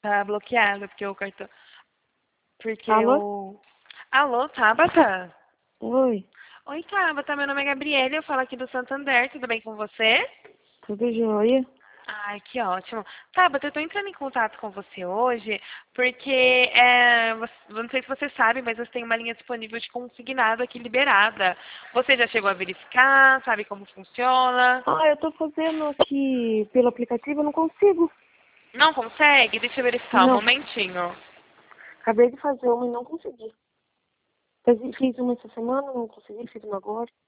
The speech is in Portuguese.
Tá bloqueado, porque o cartão. Porque Alô? o. Alô, Tabata? Oi, Oi, Tabata, meu nome é Gabriela, eu falo aqui do Santander, tudo bem com você? tudo jóia? Ai, que ótimo. Tabata, eu tô entrando em contato com você hoje porque, não sei se você sabe, mas você tem uma linha disponível de consignado aqui liberada. Você já chegou a verificar? Sabe como funciona? Ah, eu tô fazendo aqui pelo aplicativo, eu não consigo. Não consegue? Deixa eu verificar um Não, momentinho. acabei de fazer uma e não consegui. Fiz uma essa semana, não consegui, fiz uma agora.